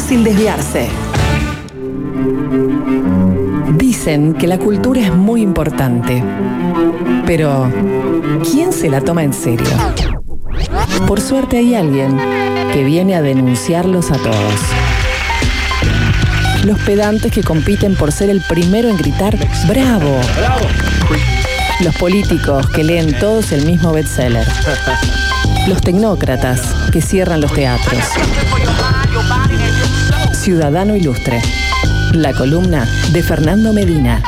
sin desviarse. Dicen que la cultura es muy importante, pero ¿quién se la toma en serio? Por suerte hay alguien que viene a denunciarlos a todos. Los pedantes que compiten por ser el primero en gritar ¡bravo! ¡Bravo! Los políticos que leen todos el mismo bestseller. Los tecnócratas que cierran los teatros. Ciudadano Ilustre. La columna de Fernando Medina.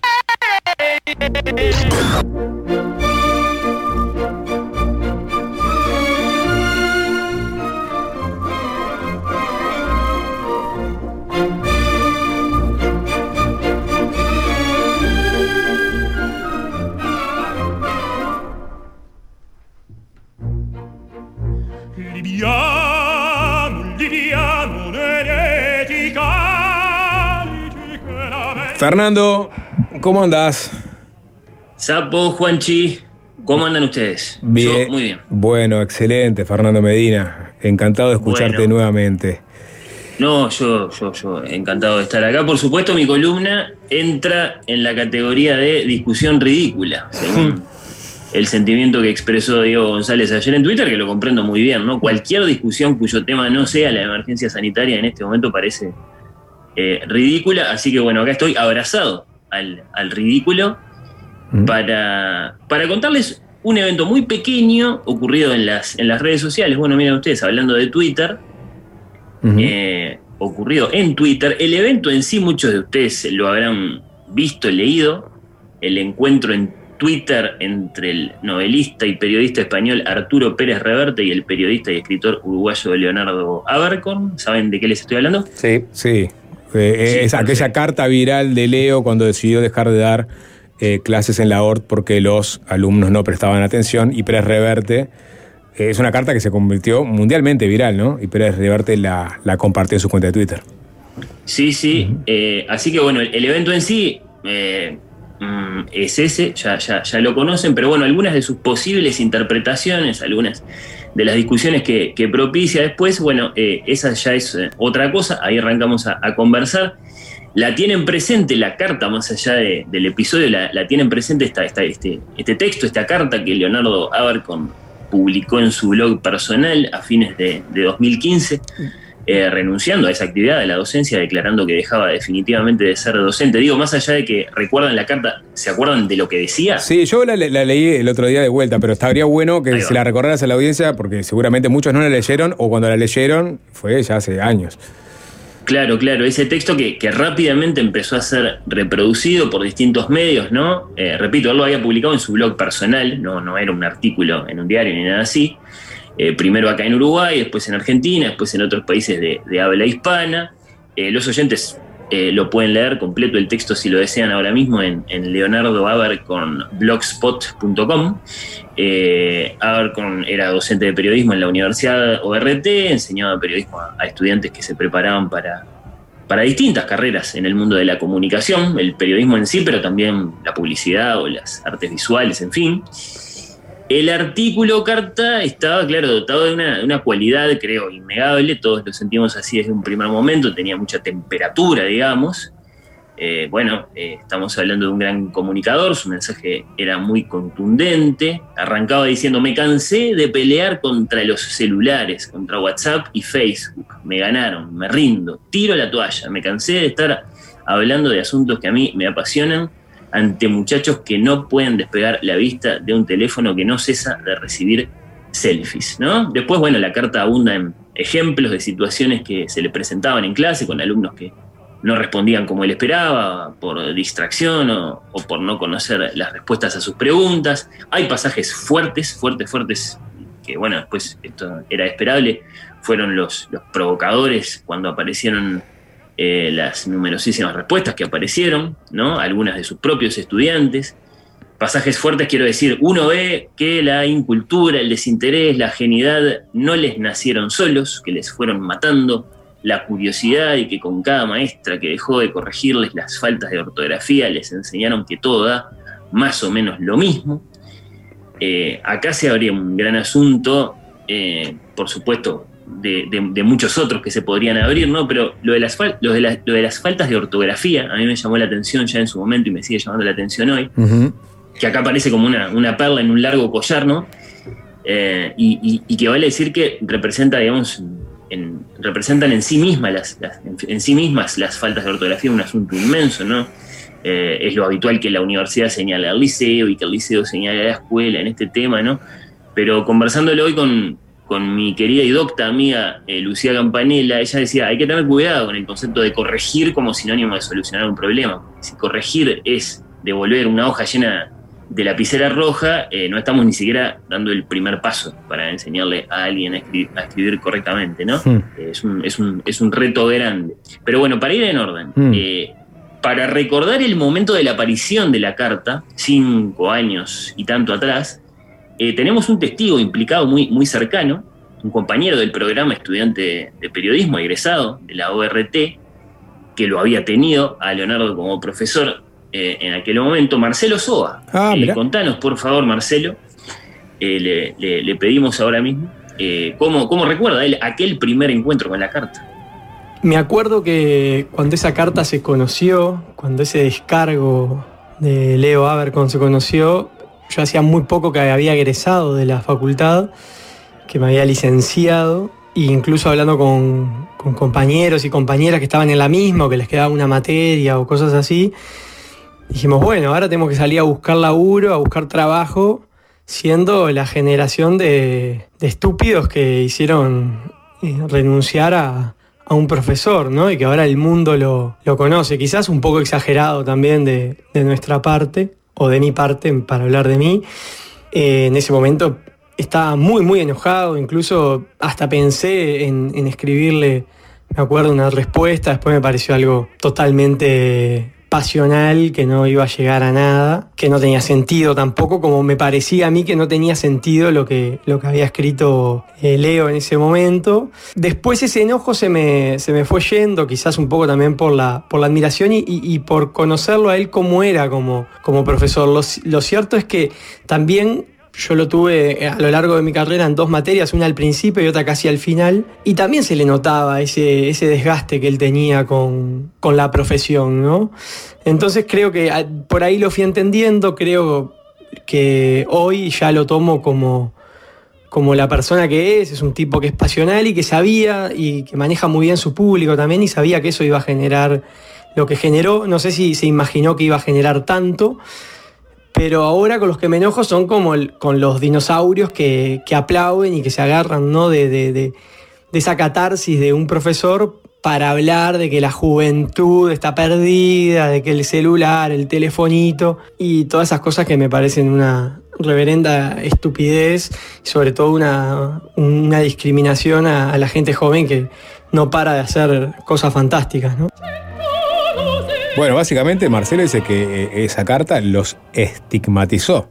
Fernando, ¿cómo andás? Sapo, Juanchi, ¿cómo andan ustedes? Bien. Yo, muy bien. Bueno, excelente, Fernando Medina. Encantado de escucharte nuevamente. No, yo encantado de estar acá. Por supuesto, mi columna entra en la categoría de discusión ridícula, según el sentimiento que expresó Diego González ayer en Twitter, que lo comprendo muy bien, ¿no? Cualquier discusión cuyo tema no sea la emergencia sanitaria en este momento parece ridícula, así que bueno, acá estoy abrazado al ridículo para contarles un evento muy pequeño ocurrido en las redes sociales. Bueno, miren ustedes, hablando de Twitter, ocurrido en Twitter. El evento en sí, muchos de ustedes lo habrán visto, leído, el encuentro en Twitter entre el novelista y periodista español Arturo Pérez Reverte y el periodista y escritor uruguayo Leonardo Abercorn. ¿Saben de qué les estoy hablando? Sí. Es aquella carta viral de Leo cuando decidió dejar de dar clases en la ORT porque los alumnos no prestaban atención, y Pérez Reverte, es una carta que se convirtió mundialmente viral, ¿no? Y Pérez Reverte la compartió en su cuenta de Twitter. Sí. Así que bueno, el evento en sí es ese, ya lo conocen, pero bueno, algunas de sus posibles interpretaciones, algunas de las discusiones que propicia después, bueno, esa ya es otra cosa. Ahí arrancamos a conversar. La tienen presente la carta, más allá del episodio, la tienen presente este texto, esta carta que Leonardo Abercorn publicó en su blog personal a fines de 2015, renunciando a esa actividad de la docencia, declarando que dejaba definitivamente de ser docente. Digo, más allá de que recuerdan la carta, ¿se acuerdan de lo que decía? Sí, yo la leí el otro día de vuelta, pero estaría bueno que se la recordaras a la audiencia, porque seguramente muchos no la leyeron, o cuando la leyeron fue ya hace años. Claro, ese texto que rápidamente empezó a ser reproducido por distintos medios, ¿no? Repito, él lo había publicado en su blog personal, no era un artículo en un diario ni nada así. Primero acá en Uruguay, después en Argentina, después en otros países de habla hispana. Los oyentes lo pueden leer completo el texto si lo desean ahora mismo en leonardoabercornblogspot.com. Abercorn era docente de periodismo en la Universidad ORT, enseñaba periodismo a estudiantes que se preparaban para distintas carreras en el mundo de la comunicación, el periodismo en sí, pero también la publicidad o las artes visuales, en fin. El artículo carta estaba, claro, dotado de una cualidad, creo, innegable. Todos lo sentimos así desde un primer momento. Tenía mucha temperatura, digamos. Estamos hablando de un gran comunicador. Su mensaje era muy contundente. Arrancaba diciendo: me cansé de pelear contra los celulares, contra WhatsApp y Facebook. Me ganaron, me rindo, tiro la toalla. Me cansé de estar hablando de asuntos que a mí me apasionan ante muchachos que no pueden despegar la vista de un teléfono que no cesa de recibir selfies, ¿no? Después, bueno, la carta abunda en ejemplos de situaciones que se le presentaban en clase con alumnos que no respondían como él esperaba, por distracción o por no conocer las respuestas a sus preguntas. Hay pasajes fuertes, que, bueno, después esto era esperable. Fueron los provocadores cuando aparecieron las numerosísimas respuestas que aparecieron, ¿no? Algunas de sus propios estudiantes. Pasajes fuertes, quiero decir, uno ve que la incultura, el desinterés, la ajenidad no les nacieron solos, que les fueron matando la curiosidad, y que con cada maestra que dejó de corregirles las faltas de ortografía les enseñaron que todo da más o menos lo mismo. Acá se abría un gran asunto, por supuesto, de muchos otros que se podrían abrir, ¿no? Pero lo de las faltas de ortografía a mí me llamó la atención ya en su momento y me sigue llamando la atención hoy, que acá parece como una perla en un largo collar, ¿no? Y que vale decir que representa, digamos, representan en sí mismas las faltas de ortografía, un asunto inmenso, ¿no? Es lo habitual que la universidad señale al liceo y que el liceo señale a la escuela en este tema, ¿no? Pero conversándolo hoy con mi querida y docta amiga Lucía Campanella, ella decía, hay que tener cuidado con el concepto de corregir como sinónimo de solucionar un problema. Si corregir es devolver una hoja llena de lapicera roja, no estamos ni siquiera dando el primer paso para enseñarle a alguien a escribir correctamente, ¿no? Es un reto grande. Pero bueno, para ir en orden, para recordar el momento de la aparición de la carta, 5 años y tanto atrás, tenemos un testigo implicado muy cercano, un compañero del programa, estudiante de periodismo, egresado de la ORT, que lo había tenido a Leonardo como profesor en aquel momento, Marcelo Soa. Contanos, por favor, Marcelo, le pedimos ahora mismo, ¿cómo recuerda él aquel primer encuentro con la carta? Me acuerdo que cuando esa carta se conoció, cuando ese descargo de Leo Abercon se conoció, yo hacía muy poco que había egresado de la facultad, que me había licenciado, e incluso hablando con compañeros y compañeras que estaban en la misma o que les quedaba una materia o cosas así, dijimos, bueno, ahora tenemos que salir a buscar laburo, a buscar trabajo, siendo la generación de estúpidos que hicieron renunciar a un profesor, ¿no? Y que ahora el mundo lo conoce. Quizás un poco exagerado también de nuestra parte, o de mi parte, para hablar de mí. En ese momento estaba muy enojado, incluso hasta pensé en escribirle, me acuerdo, una respuesta. Después me pareció algo totalmente pasional, que no iba a llegar a nada, que no tenía sentido tampoco, como me parecía a mí que no tenía sentido lo que había escrito Leo en ese momento. Después ese enojo se me fue yendo, quizás un poco también por la admiración y por conocerlo a él como era como profesor. Lo cierto es que también yo lo tuve a lo largo de mi carrera en 2 materias, una al principio y otra casi al final, y también se le notaba ese desgaste que él tenía con la profesión, ¿no? Entonces creo que por ahí lo fui entendiendo, creo que hoy ya lo tomo como la persona que es un tipo que es pasional y que sabía y que maneja muy bien su público también, y sabía que eso iba a generar lo que generó. No sé si se imaginó que iba a generar tanto, pero ahora con los que me enojo son como con los dinosaurios que aplauden y que se agarran, ¿no? de esa catarsis de un profesor para hablar de que la juventud está perdida, de que el celular, el telefonito y todas esas cosas que me parecen una reverenda estupidez, y sobre todo una discriminación a la gente joven que no para de hacer cosas fantásticas, ¿no? Bueno, básicamente Marcelo dice que esa carta los estigmatizó.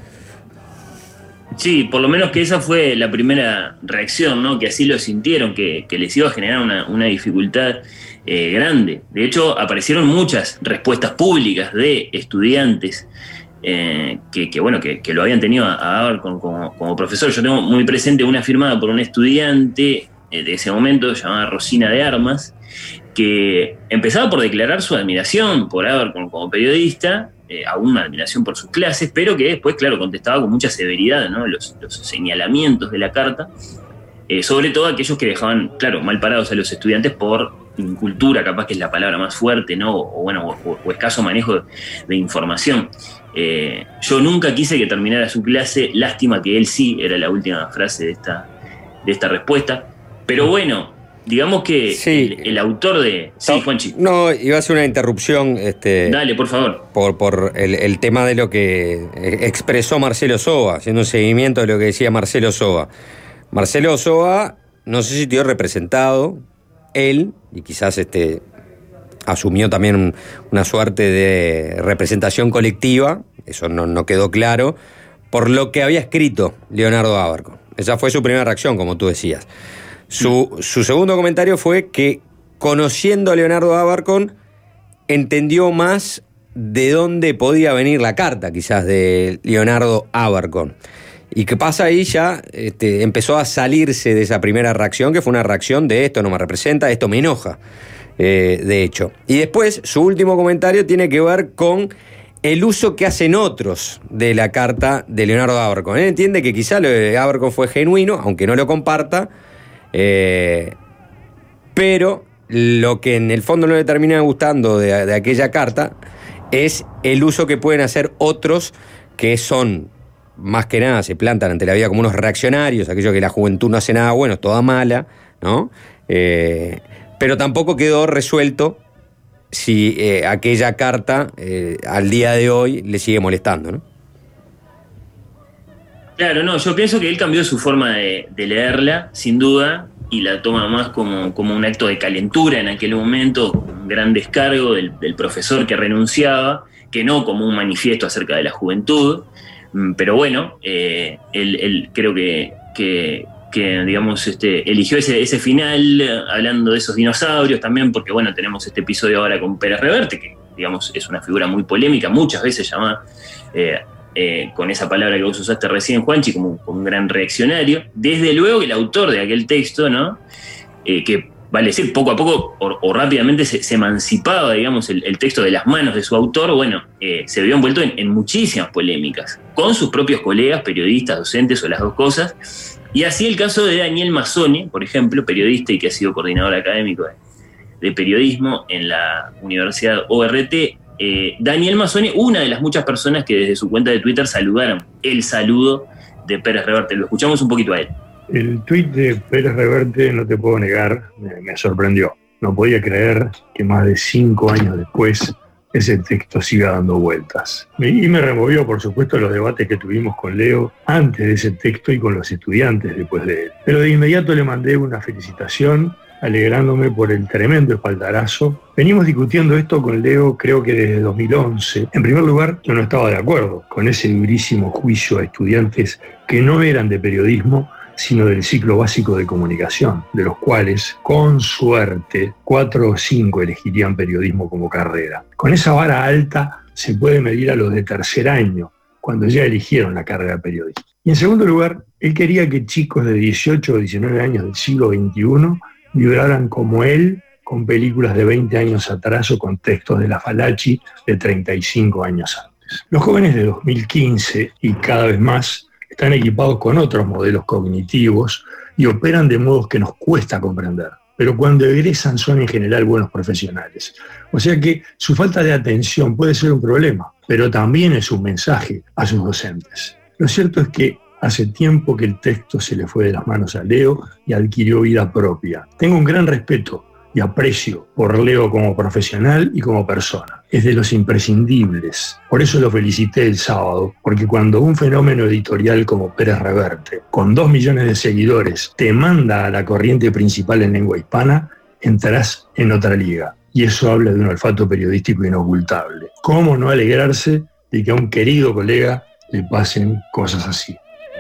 Sí, por lo menos que esa fue la primera reacción, ¿no? Que así lo sintieron, que les iba a generar una dificultad grande. De hecho, aparecieron muchas respuestas públicas de estudiantes que lo habían tenido a Abercon como profesor. Yo tengo muy presente una firmada por un estudiante de ese momento, llamada Rosina de Armas, que empezaba por declarar su admiración por Abercon como periodista, aún una admiración por sus clases, pero que después, claro, contestaba con mucha severidad, ¿no? los señalamientos de la carta, sobre todo aquellos que dejaban, claro, mal parados a los estudiantes por incultura, capaz que es la palabra más fuerte, ¿no? O escaso manejo de información. Yo nunca quise que terminara su clase, lástima que él sí, era la última frase de esta respuesta, pero bueno, digamos que sí, el autor de... Sí, Juanchi. No, iba a hacer una interrupción. Dale, por favor. Por el tema de lo que expresó Marcelo Soa, haciendo un seguimiento de lo que decía Marcelo Soa. Marcelo Soa, no sé si te dio representado, él, y quizás asumió también una suerte de representación colectiva, eso no quedó claro, por lo que había escrito Leonardo Abercon. Esa fue su primera reacción, como tú decías. Su segundo comentario fue que, conociendo a Leonardo Abercon, entendió más de dónde podía venir la carta, quizás, de Leonardo Abercon. ¿Y qué pasa ahí? Ya empezó a salirse de esa primera reacción, que fue una reacción de esto no me representa, esto me enoja, de hecho. Y después, su último comentario tiene que ver con el uso que hacen otros de la carta de Leonardo Abercorn. Él entiende que quizá lo de Abercorn fue genuino, aunque no lo comparta, pero lo que en el fondo no le termina gustando de aquella carta es el uso que pueden hacer otros que son, más que nada, se plantan ante la vida como unos reaccionarios, aquellos que la juventud no hace nada bueno, es toda mala, ¿no? Pero tampoco quedó resuelto si aquella carta al día de hoy le sigue molestando, ¿no? Claro, no, yo pienso que él cambió su forma de leerla, sin duda, y la toma más como un acto de calentura en aquel momento, un gran descargo del profesor que renunciaba, que no como un manifiesto acerca de la juventud. Pero bueno, él creo que digamos, eligió ese final hablando de esos dinosaurios también, porque bueno, tenemos este episodio ahora con Pérez Reverte, que digamos es una figura muy polémica, muchas veces llamada con esa palabra que vos usaste recién, Juanchi, como un gran reaccionario. Desde luego que el autor de aquel texto, ¿no? Que vale decir, poco a poco o rápidamente se emancipaba, digamos, el texto de las manos de su autor, bueno, se vio envuelto en muchísimas polémicas, con sus propios colegas, periodistas, docentes o las dos cosas. Y así el caso de Daniel Mazzone, por ejemplo, periodista y que ha sido coordinador académico de periodismo en la Universidad ORT. Daniel Mazzone, una de las muchas personas que desde su cuenta de Twitter saludaron el saludo de Pérez Reverte. Lo escuchamos un poquito a él. El tuit de Pérez Reverte, no te puedo negar, me sorprendió. No podía creer que más de 5 años después ese texto siga dando vueltas. Y me removió, por supuesto, los debates que tuvimos con Leo antes de ese texto y con los estudiantes después de él. Pero de inmediato le mandé una felicitación, alegrándome por el tremendo espaldarazo. Venimos discutiendo esto con Leo creo que desde 2011. En primer lugar, yo no estaba de acuerdo con ese durísimo juicio a estudiantes que no eran de periodismo, sino del ciclo básico de comunicación, de los cuales, con suerte, 4 o 5 elegirían periodismo como carrera. Con esa vara alta se puede medir a los de tercer año, cuando ya eligieron la carrera de periodismo. Y en segundo lugar, él quería que chicos de 18 o 19 años del siglo XXI vibraran como él, con películas de 20 años atrás o con textos de la Falachi de 35 años antes. Los jóvenes de 2015, y cada vez más, están equipados con otros modelos cognitivos y operan de modos que nos cuesta comprender. Pero cuando egresan son en general buenos profesionales. O sea que su falta de atención puede ser un problema, pero también es un mensaje a sus docentes. Lo cierto es que hace tiempo que el texto se le fue de las manos a Leo y adquirió vida propia. Tengo un gran respeto y aprecio por Leo como profesional y como persona. Es de los imprescindibles. Por eso lo felicité el sábado, porque cuando un fenómeno editorial como Pérez Reverte, con 2 millones de seguidores, te manda a la corriente principal en lengua hispana, entrarás en otra liga. Y eso habla de un olfato periodístico inocultable. ¿Cómo no alegrarse de que a un querido colega le pasen cosas así?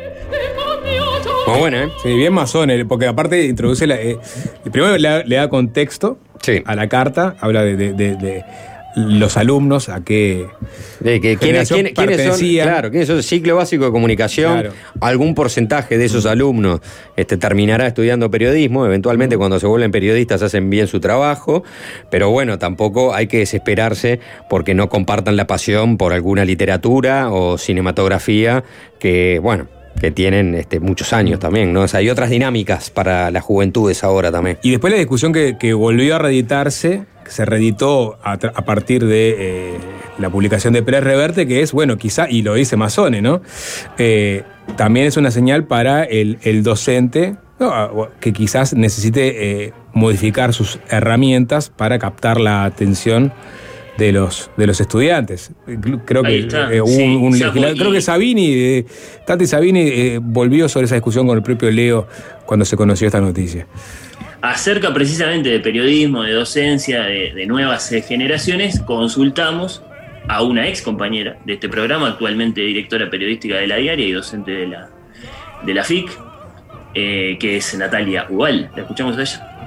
Muy buena, ¿eh? Sí, bien Mazzone, porque aparte introduce primero le da contexto a la carta, habla de los alumnos, a qué ¿quiénes son? Claro, ¿quiénes son? Ciclo básico de comunicación. Claro. Algún porcentaje de esos alumnos terminará estudiando periodismo. Eventualmente, cuando se vuelven periodistas, hacen bien su trabajo. Pero bueno, tampoco hay que desesperarse porque no compartan la pasión por alguna literatura o cinematografía que, bueno, que tienen muchos años también, ¿no? O sea, hay otras dinámicas para las juventudes ahora también. Y después la discusión que volvió a reeditarse, que se reeditó a partir de la publicación de Pérez Reverte, que es, bueno, quizá, y lo dice Mazzone, ¿no? También es una señal para el docente, ¿no? Que quizás necesite modificar sus herramientas para captar la atención de los estudiantes. Creo que creo que Sabini, Tati Sabini, volvió sobre esa discusión con el propio Leo cuando se conoció esta noticia. Acerca precisamente de periodismo, de docencia, de nuevas generaciones, consultamos a una ex compañera de este programa, actualmente directora periodística de La Diaria y docente de la FIC, que es Natalia Ubal. ¿La escuchamos a ella?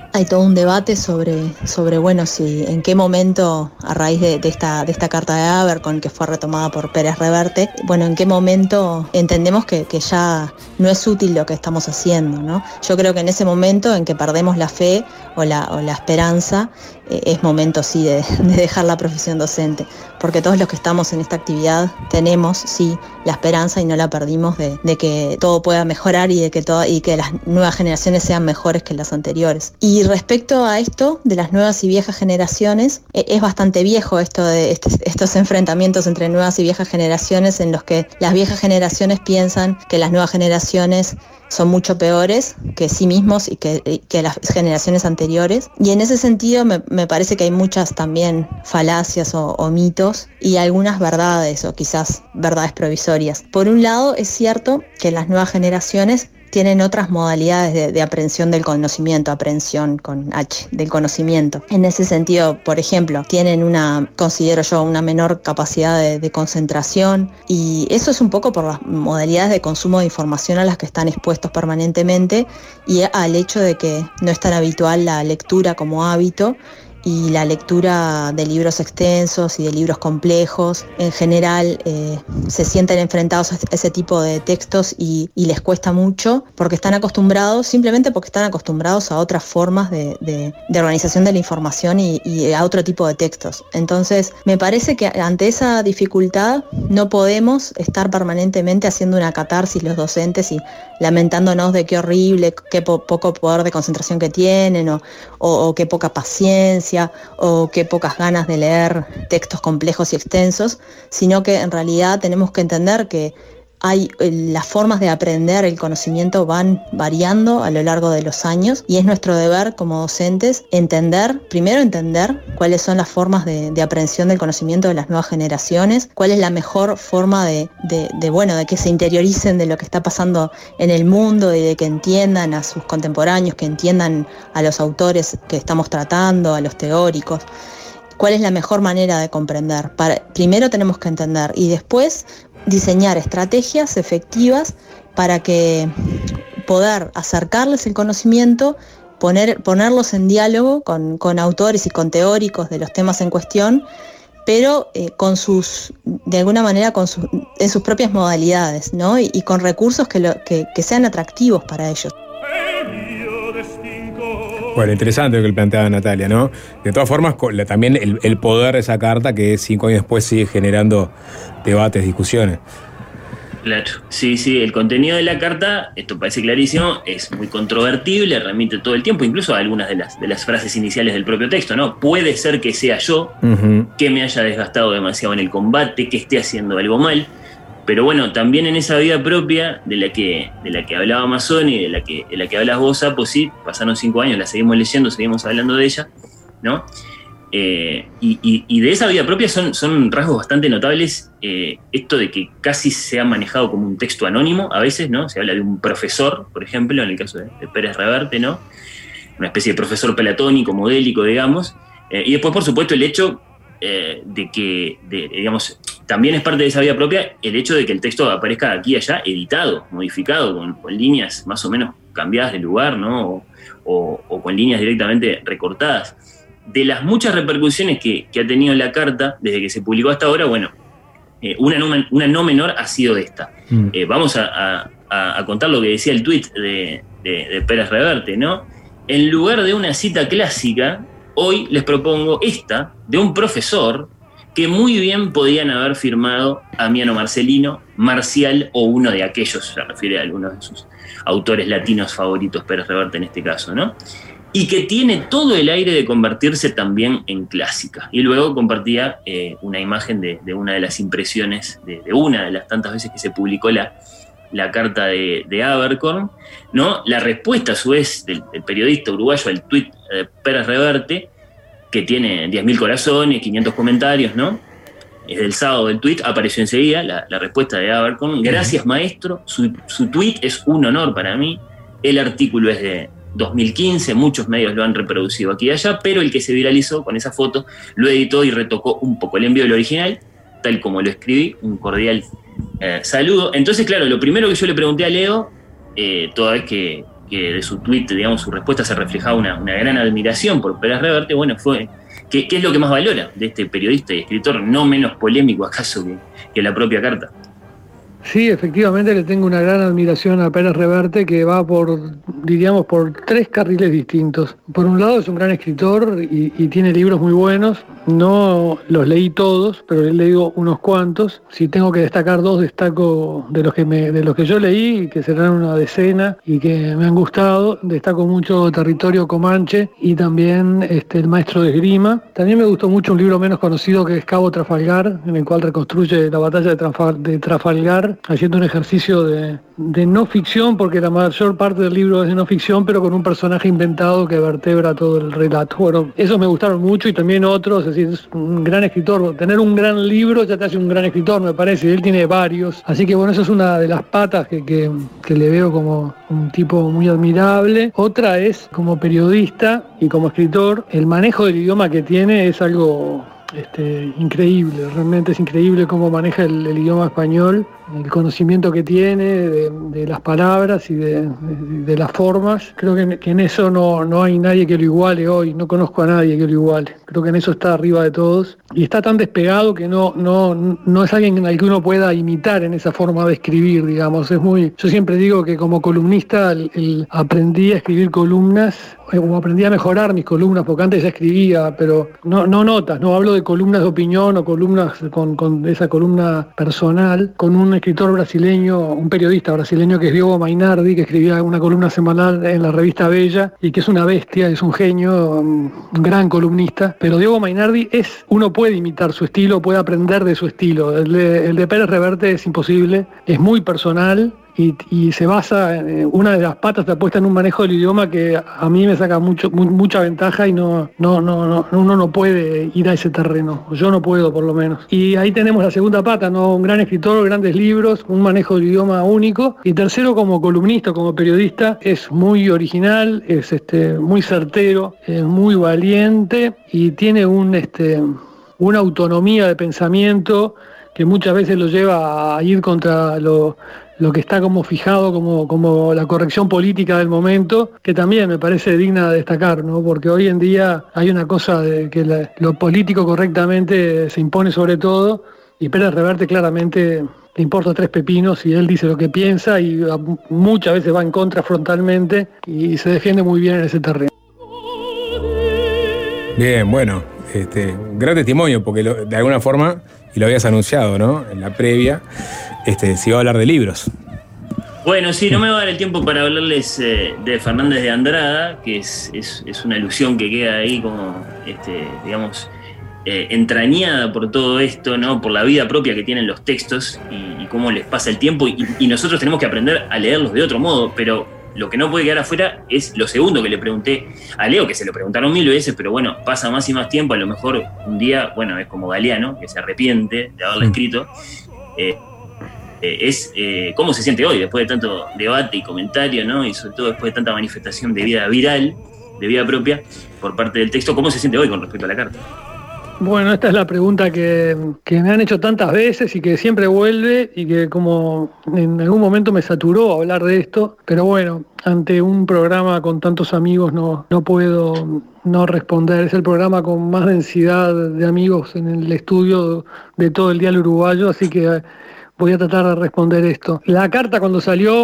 Hay todo un debate sobre bueno, si en qué momento, a raíz de esta carta de Abercorn, que fue retomada por Pérez Reverte, bueno, en qué momento entendemos que ya no es útil lo que estamos haciendo, ¿no? Yo creo que en ese momento en que perdemos la fe o la esperanza, es momento sí de dejar la profesión docente, porque todos los que estamos en esta actividad tenemos sí la esperanza y no la perdimos de que todo pueda mejorar y que las nuevas generaciones sean mejores que las anteriores. Y respecto a esto de las nuevas y viejas generaciones, es bastante viejo esto de estos enfrentamientos entre nuevas y viejas generaciones, en los que las viejas generaciones piensan que las nuevas generaciones son mucho peores que sí mismos y que las generaciones anteriores. Y en ese sentido me parece que hay muchas también falacias o mitos y algunas verdades o quizás verdades provisorias. Por un lado, es cierto que las nuevas generaciones tienen otras modalidades de aprehensión del conocimiento, aprehensión con H, del conocimiento. En ese sentido, por ejemplo, tienen considero yo, una menor capacidad de concentración, y eso es un poco por las modalidades de consumo de información a las que están expuestos permanentemente y al hecho de que no es tan habitual la lectura como hábito, y la lectura de libros extensos y de libros complejos. En general se sienten enfrentados a ese tipo de textos y les cuesta mucho simplemente porque están acostumbrados a otras formas de organización de la información y a otro tipo de textos. Entonces me parece que ante esa dificultad no podemos estar permanentemente haciendo una catarsis los docentes y lamentándonos de qué horrible, qué poco poder de concentración que tienen o qué poca paciencia o qué pocas ganas de leer textos complejos y extensos, sino que en realidad tenemos que entender que las formas de aprender el conocimiento van variando a lo largo de los años, y es nuestro deber como docentes primero entender cuáles son las formas de aprehensión del conocimiento de las nuevas generaciones, cuál es la mejor forma de que se interioricen de lo que está pasando en el mundo y de que entiendan a sus contemporáneos, que entiendan a los autores que estamos tratando, a los teóricos. ¿Cuál es la mejor manera de comprender? Primero tenemos que entender y después diseñar estrategias efectivas para que poder acercarles el conocimiento, ponerlos en diálogo con autores y con teóricos de los temas en cuestión, pero de alguna manera en sus propias modalidades, ¿no? Y con recursos que sean atractivos para ellos. Bueno, interesante lo que planteaba Natalia, ¿no? De todas formas, también el poder de esa carta que 5 años después sigue generando debates, discusiones. Claro, sí, el contenido de la carta, esto parece clarísimo, es muy controvertible, remite todo el tiempo, incluso a algunas de las frases iniciales del propio texto, ¿no? Puede ser que sea yo, que me haya desgastado demasiado en el combate, que esté haciendo algo mal. Pero bueno, también en esa vida propia de la que hablaba Mazzoni y de la que hablas vos, pues sí, pasaron 5 años, la seguimos leyendo, seguimos hablando de ella, ¿no? Y de esa vida propia son rasgos bastante notables, esto de que casi se ha manejado como un texto anónimo a veces, ¿no? Se habla de un profesor, por ejemplo, en el caso de Pérez Reverte, ¿no? Una especie de profesor platónico, modélico, digamos. Y después, por supuesto, el hecho de que, digamos, también es parte de esa vida propia el hecho de que el texto aparezca aquí y allá editado, modificado, con líneas más o menos cambiadas de lugar, ¿no? O con líneas directamente recortadas. De las muchas repercusiones que ha tenido la carta desde que se publicó hasta ahora, bueno, una no menor ha sido esta. Vamos a contar lo que decía el tuit de Pérez Reverte, ¿no? En lugar de una cita clásica, hoy les propongo esta de un profesor que muy bien podían haber firmado Amiano Marcelino, Marcial o uno de aquellos, se refiere a algunos de sus autores latinos favoritos, Pérez Reverte en este caso, ¿no? Y que tiene todo el aire de convertirse también en clásica. Y luego compartía una imagen de una de las impresiones, de una de las tantas veces que se publicó la carta de Abercorn, ¿no? La respuesta, a su vez, del periodista uruguayo al tuit de Pérez Reverte, que tiene 10.000 corazones, 500 comentarios, ¿no? Es del sábado del tuit, apareció enseguida la respuesta de Abercorn. Gracias, maestro, su tuit es un honor para mí. El artículo es de 2015, muchos medios lo han reproducido aquí y allá, pero el que se viralizó con esa foto lo editó y retocó un poco el envío del original, tal como lo escribí, un cordial saludo. Entonces, claro, lo primero que yo le pregunté a Leo, toda vez que que de su tweet, digamos, su respuesta se reflejaba una gran admiración por Pérez Reverte, bueno, fue ¿qué es lo que más valora de este periodista y escritor, no menos polémico acaso que la propia carta? Sí, efectivamente le tengo una gran admiración a Pérez Reverte, que va diríamos, por 3 carriles distintos. Por un lado es un gran escritor y tiene libros muy buenos. No los leí todos, pero he leído unos cuantos. Si tengo que destacar 2, destaco de los que yo leí, que serán una decena y que me han gustado. Destaco mucho Territorio Comanche y también El Maestro de Esgrima. También me gustó mucho un libro menos conocido que es Cabo Trafalgar, en el cual reconstruye la batalla de Trafalgar, haciendo un ejercicio de no ficción, porque la mayor parte del libro es de no ficción, pero con un personaje inventado que vertebra todo el relato. Bueno, esos me gustaron mucho y también otros, es decir, es un gran escritor. Tener un gran libro ya te hace un gran escritor, me parece, y él tiene varios. Así que bueno, eso es una de las patas que le veo como un tipo muy admirable. Otra es, como periodista y como escritor, el manejo del idioma que tiene es algo increíble, realmente es increíble cómo maneja el idioma español, el conocimiento que tiene de las palabras y de las formas. Creo que en eso no hay nadie que lo iguale hoy, no conozco a nadie que lo iguale. Creo que en eso está arriba de todos y está tan despegado que no es alguien al que uno pueda imitar en esa forma de escribir, digamos. Yo siempre digo que como columnista aprendí a escribir columnas, o aprendí a mejorar mis columnas, porque antes ya escribía, pero no notas, no hablo de columnas de opinión o columnas con esa columna personal, con un escritor brasileño, un periodista brasileño que es Diogo Mainardi, que escribía una columna semanal en la revista Bella y que es una bestia, es un genio, un gran columnista. Pero Diogo Mainardi uno puede imitar su estilo, puede aprender de su estilo. El de Pérez Reverte es imposible, es muy personal. Y se basa, una de las patas está puesta en un manejo del idioma que a mí me saca mucha ventaja y uno no puede ir a ese terreno, yo no puedo por lo menos. Y ahí tenemos la segunda pata, ¿no? Un gran escritor, grandes libros, un manejo del idioma único. Y tercero, como columnista, como periodista, es muy original, es muy certero, es muy valiente y tiene una autonomía de pensamiento que muchas veces lo lleva a ir contra lo que está como fijado como la corrección política del momento, que también me parece digna de destacar, ¿no? Porque hoy en día hay una cosa de que lo político correctamente se impone sobre todo, y Pérez Reverte claramente le importa 3 pepinos y él dice lo que piensa y muchas veces va en contra frontalmente y se defiende muy bien en ese terreno. Bien, bueno, gran testimonio, porque de alguna forma, y lo habías anunciado, ¿no? En la previa, se iba a hablar de libros. Bueno, sí, no me va a dar el tiempo para hablarles de Fernández de Andrada, que es una alusión que queda ahí como, digamos, entrañada por todo esto, ¿no? Por la vida propia que tienen los textos y cómo les pasa el tiempo, y nosotros tenemos que aprender a leerlos de otro modo, pero lo que no puede quedar afuera es lo segundo que le pregunté a Leo, que se lo preguntaron 1000 veces, pero bueno, pasa más y más tiempo, a lo mejor un día, bueno, es como Galeano, que se arrepiente de haberlo escrito, cómo se siente hoy, después de tanto debate y comentario, ¿no? Y sobre todo después de tanta manifestación de vida viral, de vida propia, por parte del texto, ¿cómo se siente hoy con respecto a la carta? Bueno, esta es la pregunta que me han hecho tantas veces y que siempre vuelve y que como en algún momento me saturó hablar de esto, pero bueno, ante un programa con tantos amigos no puedo no responder. Es el programa con más densidad de amigos en el estudio de todo el diario uruguayo, así que voy a tratar de responder esto. La carta cuando salió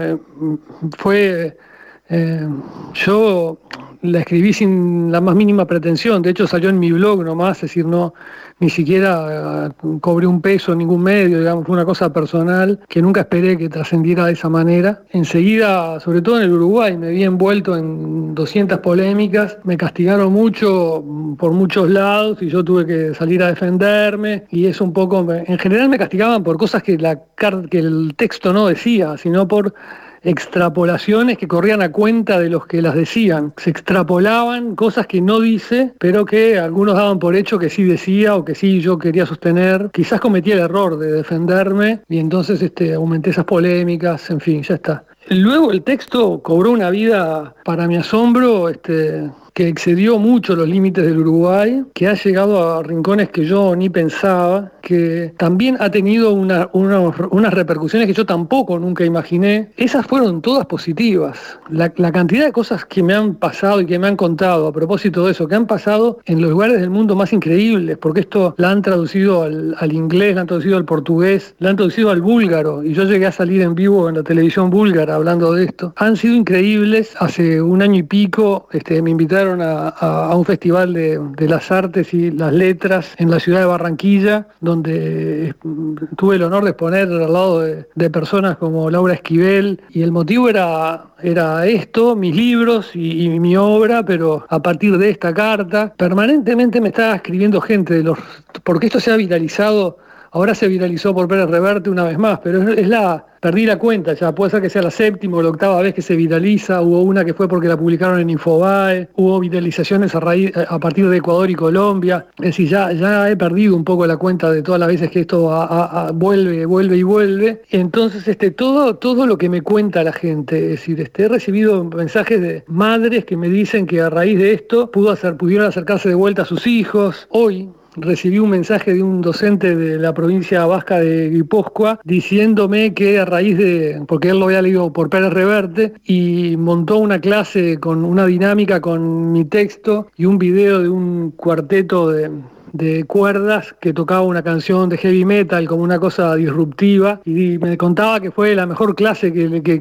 yo la escribí sin la más mínima pretensión, de hecho salió en mi blog nomás, es decir, ni siquiera cobré un peso en ningún medio, digamos, fue una cosa personal que nunca esperé que trascendiera de esa manera. Enseguida, sobre todo en el Uruguay, me vi envuelto en 200 polémicas, me castigaron mucho por muchos lados y yo tuve que salir a defenderme, y es un poco, en general me castigaban por cosas que el texto no decía, sino por extrapolaciones que corrían a cuenta de los que las decían. Se extrapolaban cosas que no dice, pero que algunos daban por hecho que sí decía o que sí yo quería sostener. Quizás cometí el error de defenderme y entonces aumenté esas polémicas, en fin, ya está. Luego el texto cobró una vida, para mi asombro, que que excedió mucho los límites del Uruguay, que ha llegado a rincones que yo ni pensaba, que también ha tenido unas repercusiones que yo tampoco nunca imaginé. Esas fueron todas positivas. La cantidad de cosas que me han pasado y que me han contado a propósito de eso, que han pasado en los lugares del mundo más increíbles, porque esto la han traducido al inglés, la han traducido al portugués, la han traducido al búlgaro, y yo llegué a salir en vivo en la televisión búlgara hablando de esto. Han sido increíbles. Hace un año y pico me invitaron a un festival de las artes y las letras en la ciudad de Barranquilla, donde tuve el honor de exponer al lado de personas como Laura Esquivel, y el motivo era esto, mis libros y mi obra, pero a partir de esta carta permanentemente me estaba escribiendo gente porque esto se ha viralizado. Ahora se viralizó por Pérez Reverte una vez más, pero perdí la cuenta ya, puede ser que sea la 7ª o la 8ª vez que se viraliza. Hubo una que fue porque la publicaron en Infobae, hubo viralizaciones a partir de Ecuador y Colombia. Es decir, ya he perdido un poco la cuenta de todas las veces que esto vuelve y vuelve. Entonces, todo lo que me cuenta la gente, es decir, he recibido mensajes de madres que me dicen que a raíz de esto pudieron acercarse de vuelta a sus hijos. Hoy recibí un mensaje de un docente de la provincia vasca de Guipúzcoa diciéndome que a raíz porque él lo había leído por Pérez Reverte y montó una clase con una dinámica con mi texto y un video de un cuarteto de cuerdas que tocaba una canción de heavy metal como una cosa disruptiva, y me contaba que fue la mejor clase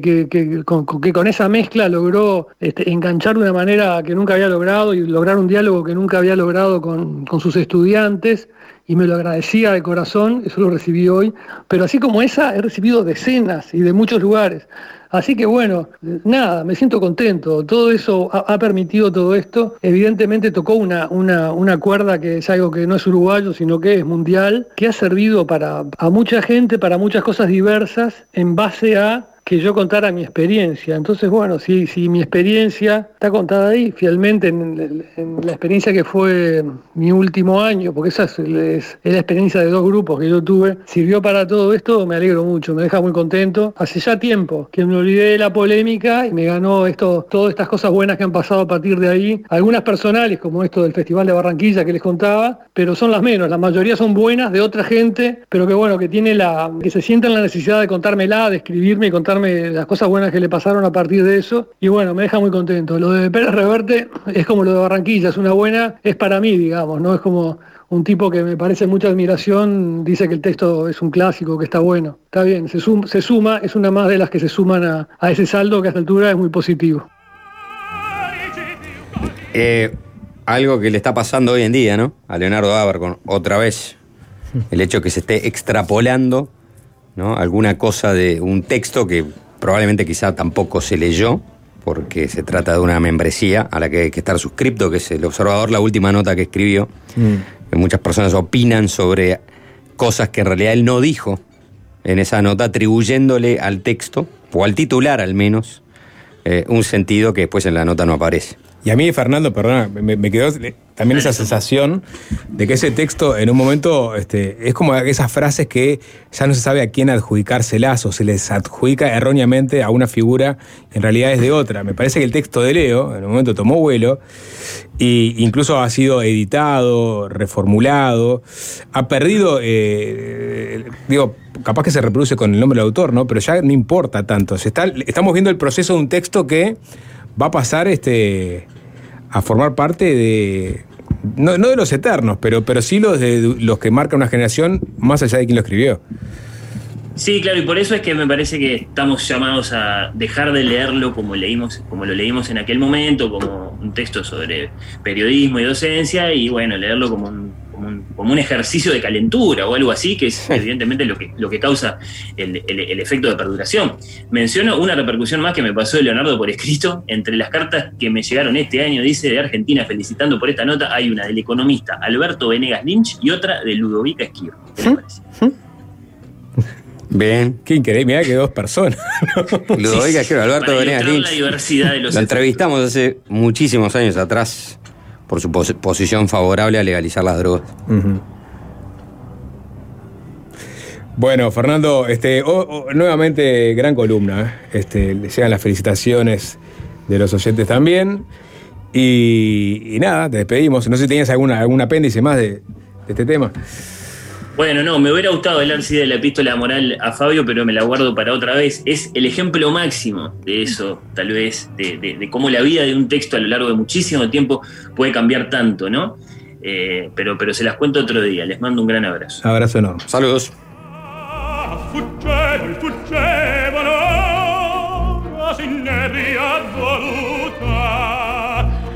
que con esa mezcla logró enganchar de una manera que nunca había logrado y lograr un diálogo que nunca había logrado con sus estudiantes, y me lo agradecía de corazón. Eso lo recibí hoy, pero así como esa he recibido decenas y de muchos lugares. Así que bueno, nada, me siento contento. Todo eso ha permitido todo esto. Evidentemente tocó una cuerda que es algo que no es uruguayo, sino que es mundial, que ha servido a mucha gente, para muchas cosas diversas, en base a que yo contara mi experiencia. Entonces, bueno, si mi experiencia está contada ahí, fielmente en la experiencia que fue mi último año, porque esa es la experiencia de 2 grupos que yo tuve, sirvió para todo esto, me alegro mucho, me deja muy contento. Hace ya tiempo que me olvidé de la polémica y me ganó todas estas cosas buenas que han pasado a partir de ahí. Algunas personales, como esto del Festival de Barranquilla que les contaba, pero son las menos, la mayoría son buenas, de otra gente, pero que bueno, que se sientan la necesidad de contármela, de escribirme y contarme las cosas buenas que le pasaron a partir de eso, y bueno, me deja muy contento. Lo de Pérez Reverte es como lo de Barranquilla, es para mí, digamos, ¿no? Es como un tipo que me parece mucha admiración, dice que el texto es un clásico, que está bueno. Está bien, se suma, es una más de las que se suman a ese saldo que a esta altura es muy positivo. Algo que le está pasando hoy en día, ¿no? A Leonardo Abercorn, otra vez. El hecho que se esté extrapolando, ¿no? Alguna cosa de un texto que probablemente quizá tampoco se leyó, porque se trata de una membresía a la que hay que estar suscripto, que es El Observador, la última nota que escribió. Que muchas personas opinan sobre cosas que en realidad él no dijo en esa nota, atribuyéndole al texto, o al titular al menos, un sentido que después en la nota no aparece. Y a mí, Fernando, perdona, me quedó también esa sensación de que ese texto en un momento es como esas frases que ya no se sabe a quién adjudicárselas o se les adjudica erróneamente a una figura y en realidad es de otra. Me parece que el texto de Leo en un momento tomó vuelo e incluso ha sido editado, reformulado, ha perdido, capaz que se reproduce con el nombre del autor, ¿no? Pero ya no importa tanto. Estamos viendo el proceso de un texto que va a pasar a formar parte de, no de los eternos, pero sí los que marcan una generación más allá de quien lo escribió. Sí, claro, y por eso es que me parece que estamos llamados a dejar de leerlo como lo leímos en aquel momento, como un texto sobre periodismo y docencia, y bueno, leerlo como un ejercicio de calentura o algo así, que es evidentemente lo que causa el efecto de perduración. Menciono una repercusión más que me pasó de Leonardo por escrito. Entre las cartas que me llegaron este año, dice, de Argentina felicitando por esta nota, hay una del economista Alberto Venegas Lynch y otra de Ludovica Esquivel. ¿Qué les parece? Bien. Qué increíble, mirá que 2 personas. Ludovica Esquivel, Alberto Venegas Lynch. La diversidad de los Lo entrevistamos hace muchísimos años atrás por su posición favorable a legalizar las drogas. Uh-huh. Bueno, Fernando, nuevamente gran columna. Le llegan las felicitaciones de los oyentes también. Y nada, te despedimos. No sé si tenías algún apéndice más de este tema. Bueno, no, me hubiera gustado hablar sí de la epístola moral a Fabio, pero me la guardo para otra vez. Es el ejemplo máximo de eso, tal vez, de cómo la vida de un texto a lo largo de muchísimo tiempo puede cambiar tanto, ¿no? Pero se las cuento otro día. Les mando un gran abrazo. Abrazo enorme. Saludos. Fuggevano, si nebbia